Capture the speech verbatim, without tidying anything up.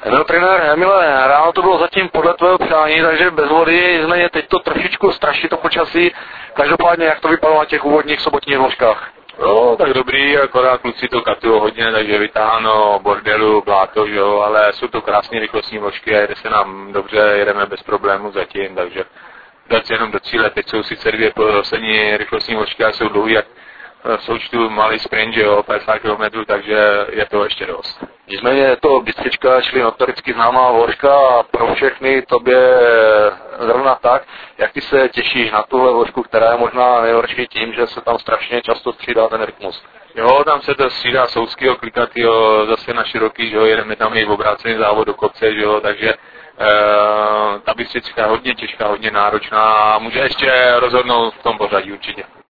No, trenér Emile, ráno to bylo zatím podle tvého přání, takže bez vody, nicméně teď to trošičku straší to počasí. Každopádně, jak to vypadalo na těch úvodních sobotních vložkách? No, tak dobrý, akorát kluci to katují hodně, takže vytáháno bordelu, bláto, jo, ale jsou to krásně rychlostní vložky a jede se nám dobře, jedeme bez problémů zatím, takže dát jenom do cíle. Teď jsou sice dvě poslední rychlostní vložky a jsou dlouhý, jak v součtu malý sprint, že jo, padesát kilometrů, takže je to ještě dost. Nicméně je to Bystřička, čili notoricky známá vložka a pro všechny tobě zrovna tak, jak ty se těšíš na tuhle vložku, která je možná nejhorší tím, že se tam strašně často střídá ten rytmus. Jo, tam se to střídá souskýho, klikatýho, zase na široký, že jo, jedeme tam i v obrácený závod do kopce, že jo, takže e, ta Bystřička je hodně těžká, hodně náročná a může ještě rozhodnout v tom pořadí určitě.